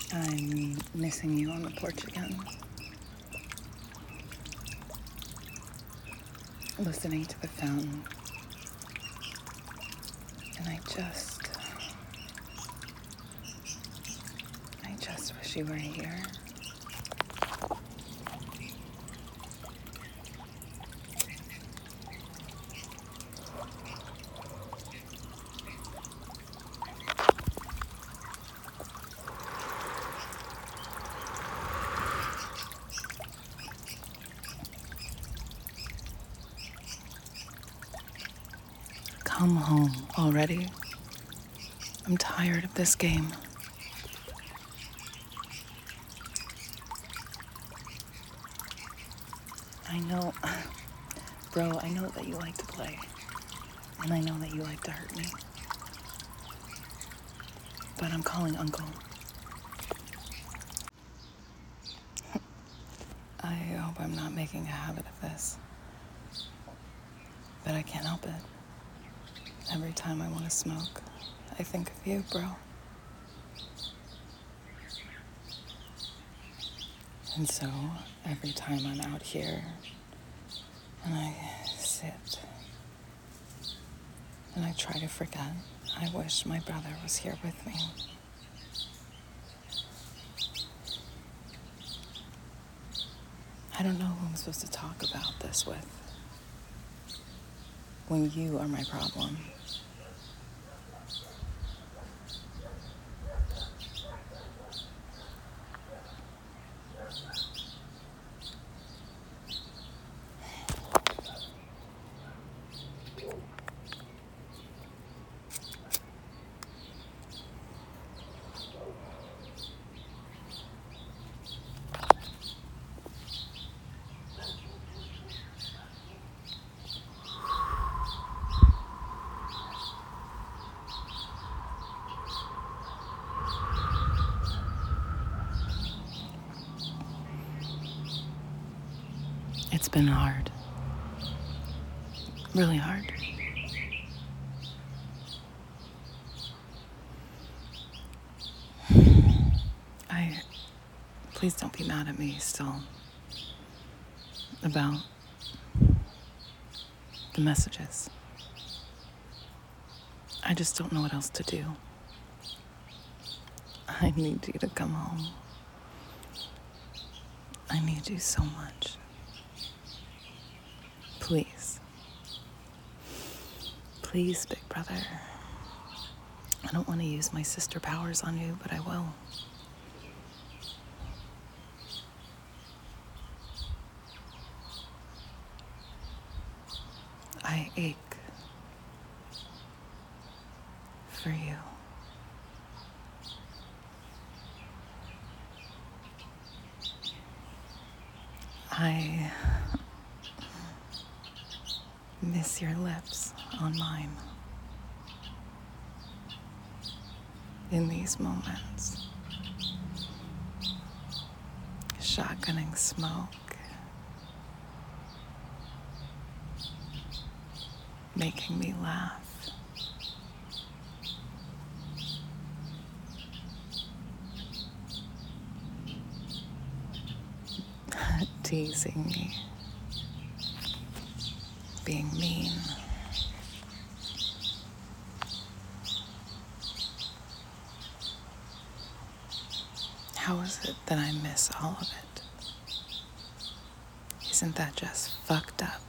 I'm missing you on the porch again. Listening to the fountain. And I just wish you were here. Come home already. I'm tired of this game. I know, bro, I know that you like to play. And I know that you like to hurt me. But I'm calling Uncle. I hope I'm not making a habit of this. But I can't help it. Every time I want to smoke, I think of you, bro. And so, every time I'm out here, and I sit, and I try to forget, I wish my brother was here with me. I don't know who I'm supposed to talk about this with, when you are my problem. It's been hard. Really hard. Please don't be mad at me still about the messages. I just don't know what else to do. I need you to come home. I need you so much. Please. Please, big brother. I don't want to use my sister powers on you, but I will. I ache for you. I miss your lips on mine in these moments. Shotgunning smoke, making me laugh. Teasing me, being mean. How is it that I miss all of it? Isn't that just fucked up?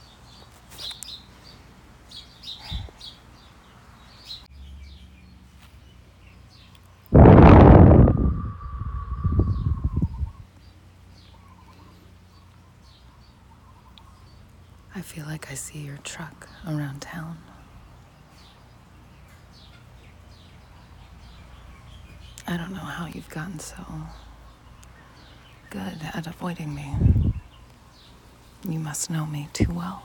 I feel like I see your truck around town. I don't know how you've gotten so good at avoiding me. You must know me too well.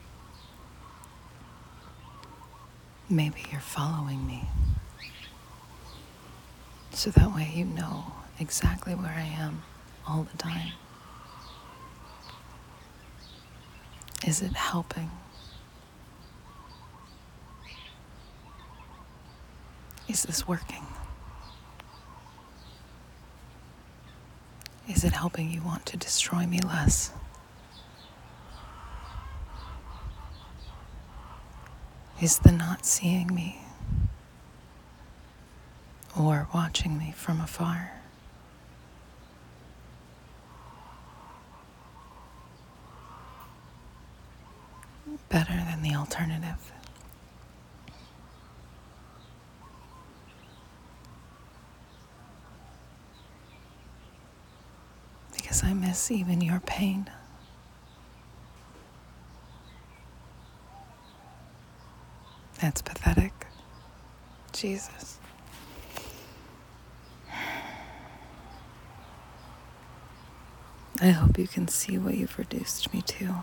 Maybe you're following me. So that way you know exactly where I am all the time. Is it helping? Is this working? Is it helping you want to destroy me less? Is the not seeing me or watching me from afar better than the alternative? Because I miss even your pain. That's pathetic. Jesus. I hope you can see what you've reduced me to.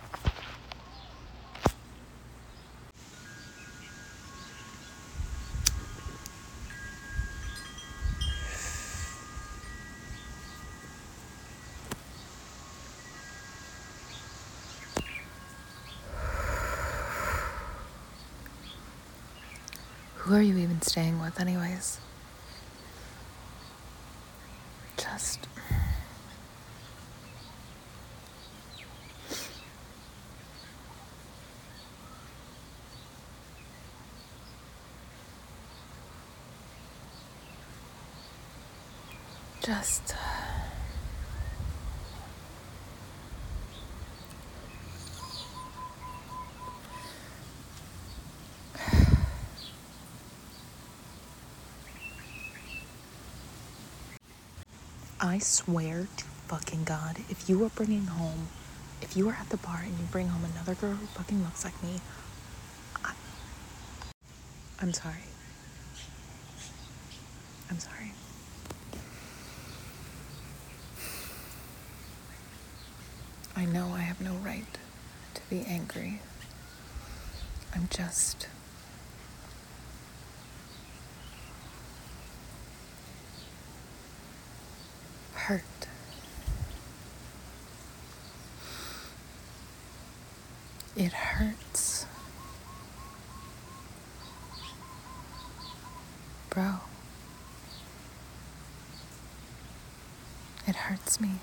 Who are you even staying with, anyways? Just I swear to fucking God, if you are at the bar and you bring home another girl who fucking looks like me, I'm sorry. I'm sorry. I know I have no right to be angry. I'm just hurt. It hurts. Bro. It hurts me.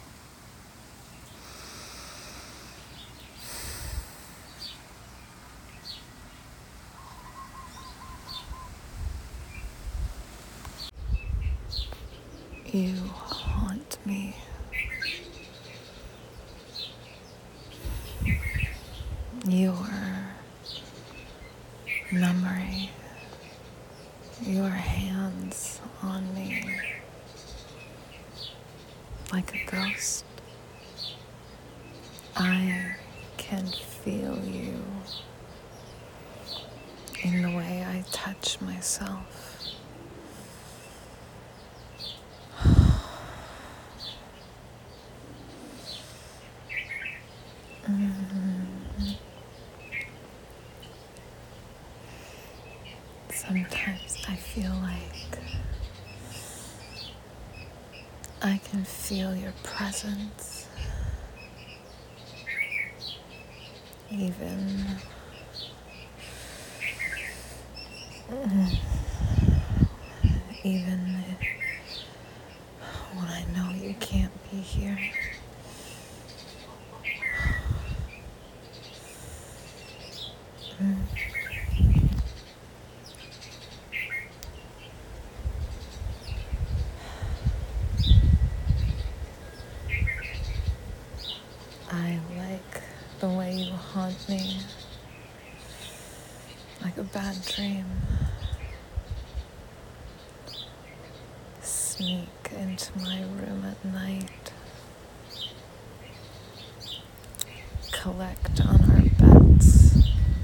You haunt me. Your memory, your hands on me like a ghost. I can feel you in the way I touch myself. Sometimes I feel like I can feel your presence, even when I know you can't be here. I like the way you haunt me like a bad dream. Sneak into my room at night, collect on our bets,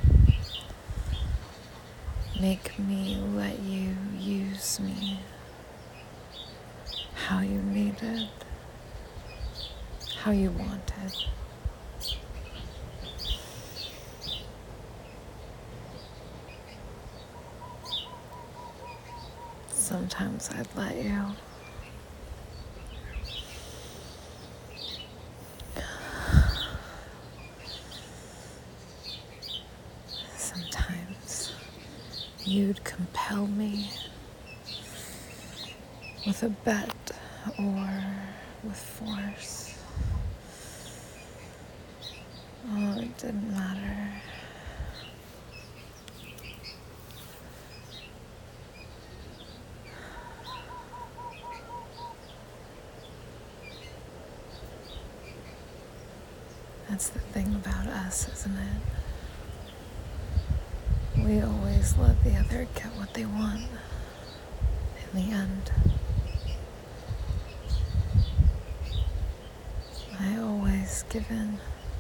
make me let you use me how you needed, how you wanted. Sometimes I'd let you. Sometimes you'd compel me with a bet or with force. Oh, it didn't matter. That's the thing about us, isn't it? We always let the other get what they want in the end. I always give in.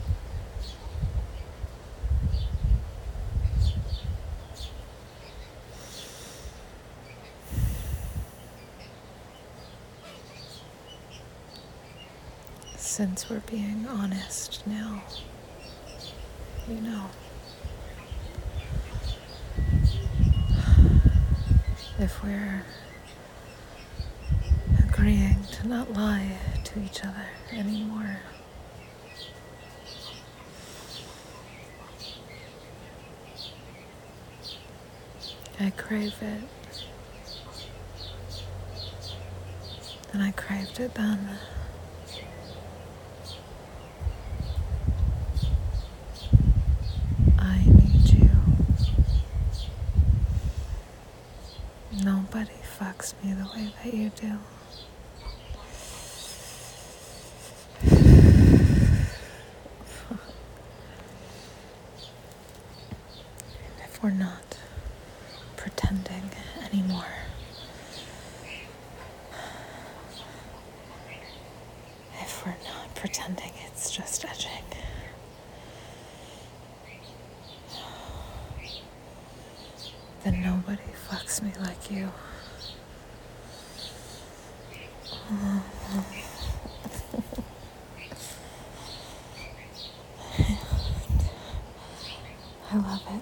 Since we're being honest now, you know, if we're agreeing to not lie to each other anymore, I crave it, and I craved it then. I need you. Nobody fucks me the way that you do. If we're not pretending anymore, if we're not pretending it's just edging, then nobody fucks me like you. I love it.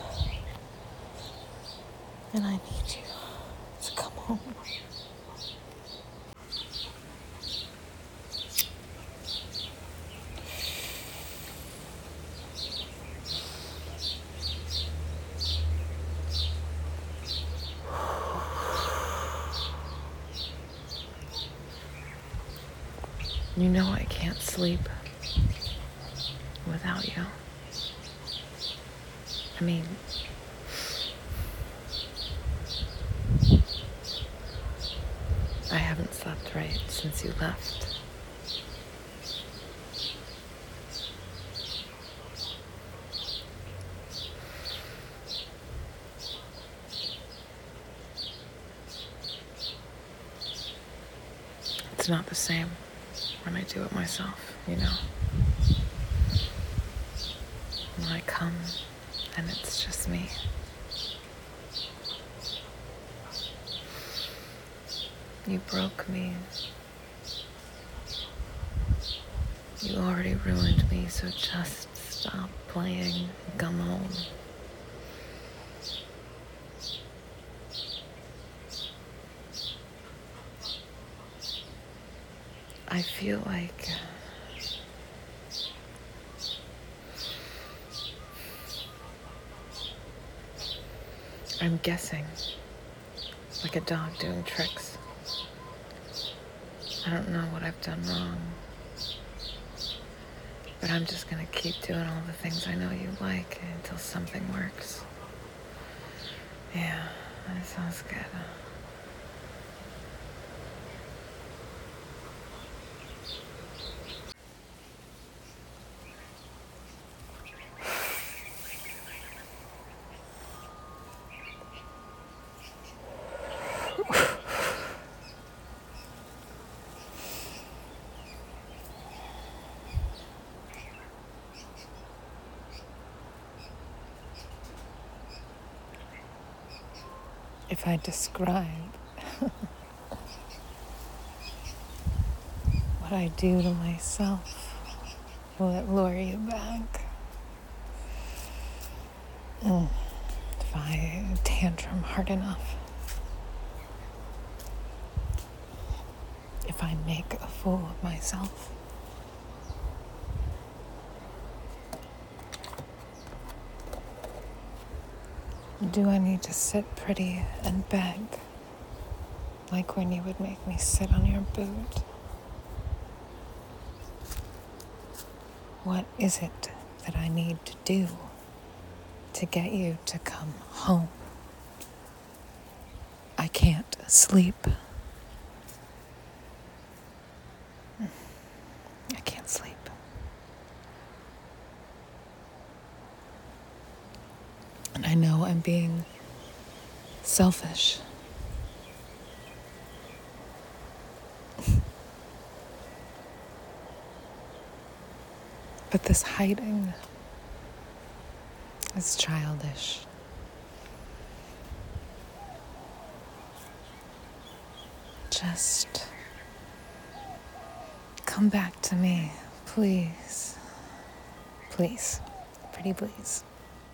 And I need you to come home. You know I can't sleep without you. I mean, I haven't slept right since you left. It's not the same when I do it myself, you know? When I come and it's just me. You broke me. You already ruined me, so just stop playing and come home. I feel like I'm guessing, like a dog doing tricks. I don't know what I've done wrong, but I'm just gonna keep doing all the things I know you like until something works. Yeah, that sounds good. If I describe what I do to myself, will it lure you back? If I tantrum hard enough, if I make a fool of myself, do I need to sit pretty and beg, like when you would make me sit on your boot? What is it that I need to do to get you to come home? I can't sleep. I can't sleep. And I know I'm being selfish. But this hiding is childish. Just come back to me, please. Please. Pretty please.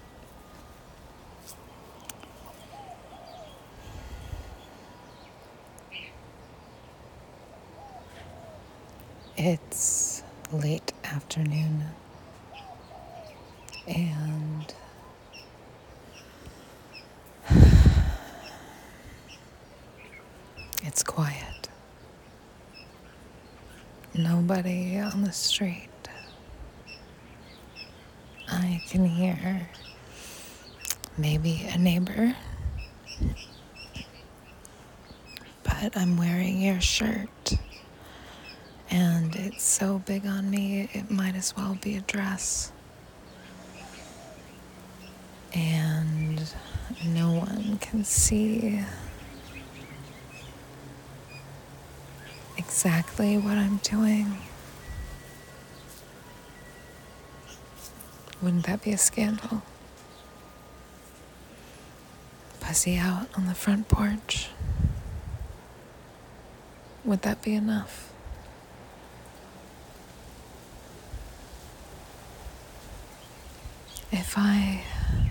It's late afternoon, and it's quiet. Nobody on the street. I can hear maybe a neighbor, but I'm wearing your shirt, and it's so big on me, it might as well be a dress. And no one can see exactly what I'm doing. Wouldn't that be a scandal? Pussy out on the front porch. Would that be enough? If I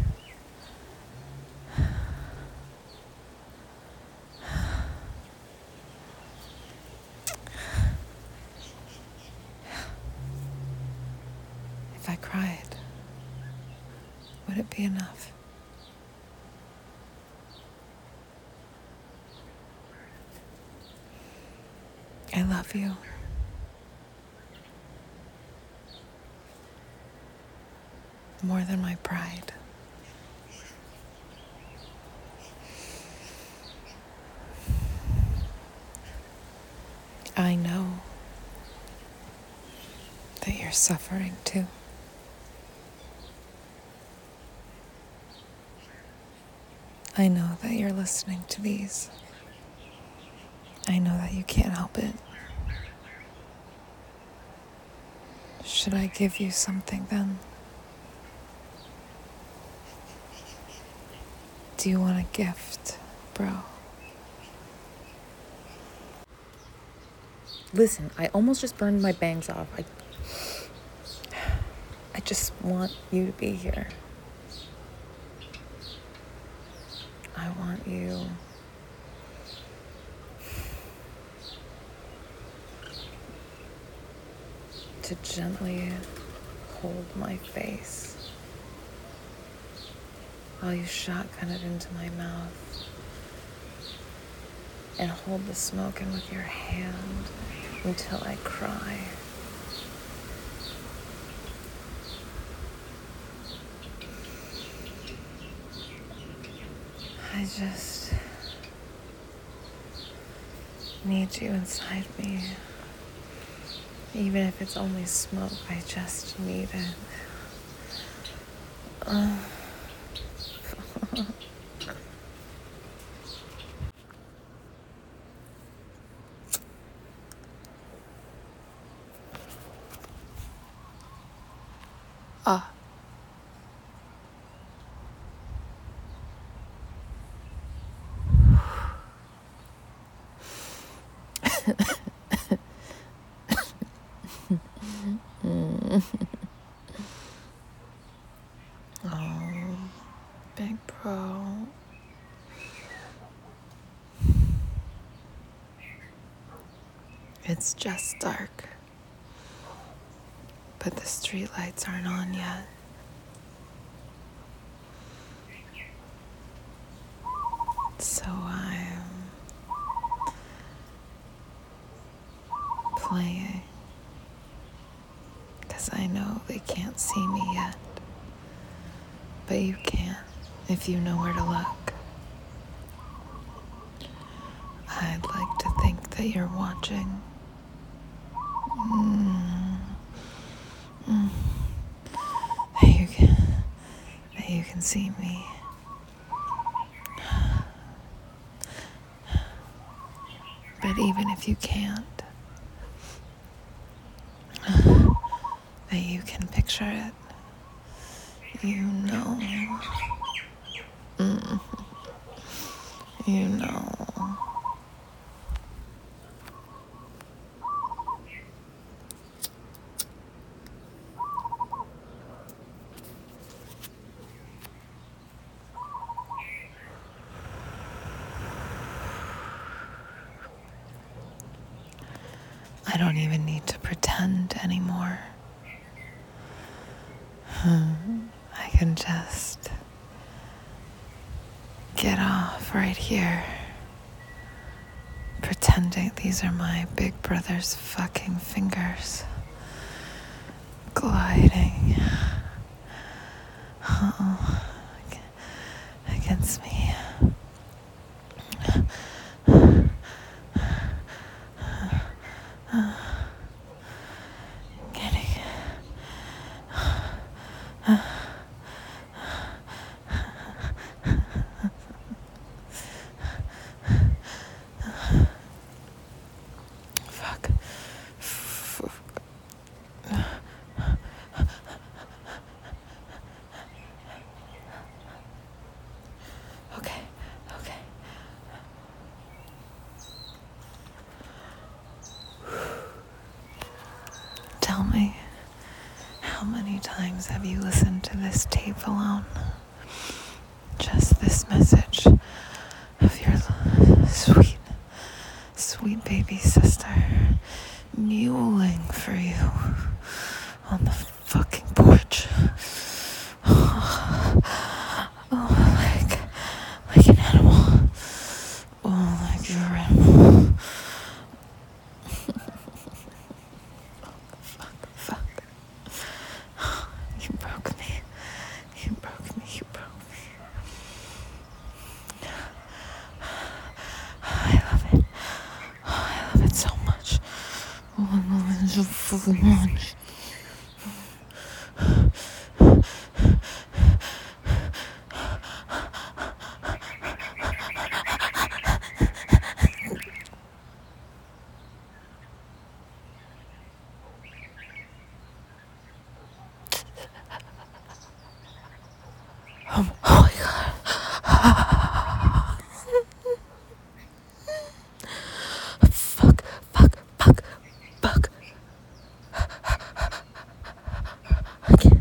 cried, would it be enough? I love you. More than my pride. I know that you're suffering too. I know that you're listening to these. I know that you can't help it. Should I give you something then? Do you want a gift, bro? Listen, I almost just burned my bangs off. I just want you to be here. I want you to gently hold my face while you shotgun it into my mouth and hold the smoke in with your hand until I cry. I just need you inside me. Even if it's only smoke, I just need it. Ah. Oh, big bro. It's just dark, but the streetlights aren't on yet. So I'm playing, 'cause Yes, I know they can't see me yet, but you can if you know where to look. I'd like to think that you're watching. That you can see me. But even if you can't, that you can picture it. You know. You know. I don't even need to pretend anymore. I can just get off right here, pretending these are my big brother's fucking fingers gliding against me. Getting fuck. Okay. Tell me, how many times have you listened to this tape alone? Just this message of your sweet, sweet baby sister mewling for you on the fucking porch. Like an animal. Oh, like you're an animal. Fuck. You broke me. I love it so much. Oh, I love it so fucking much. Oh my god. Fuck. I can't.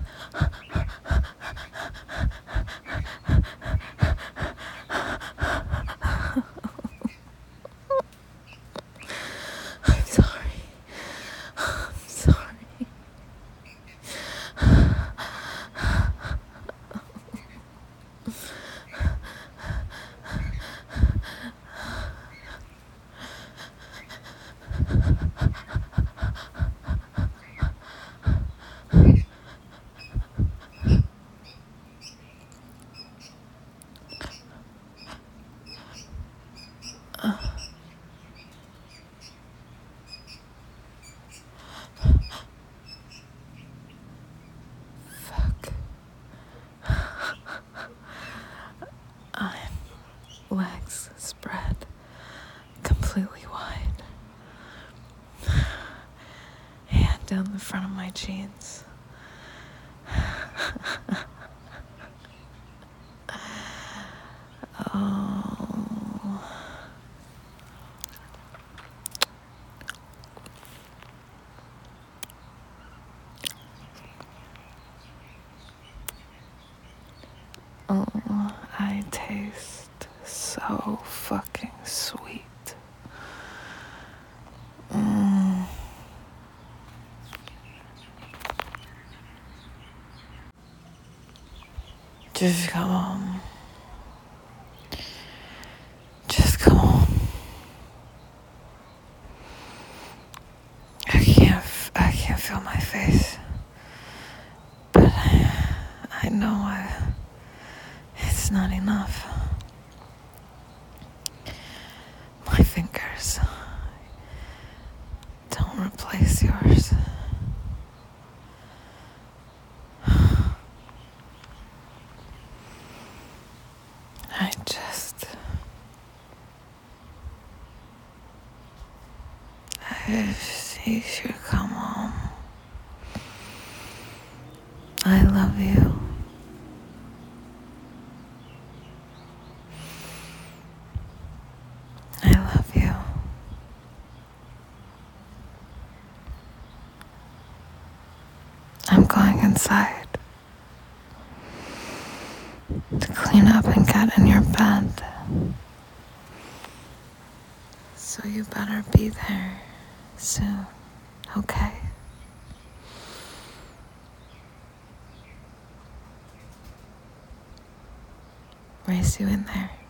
I'm sorry. Fuck. I'm legs spread completely wide. Hand down the front of my jeans. Oh. Oh, I taste so fucking sweet. Just come on. I can't feel my face. You should come home. I love you. I love you. I'm going inside to clean up and get in your bed. So you better be there soon, okay? Race you in there.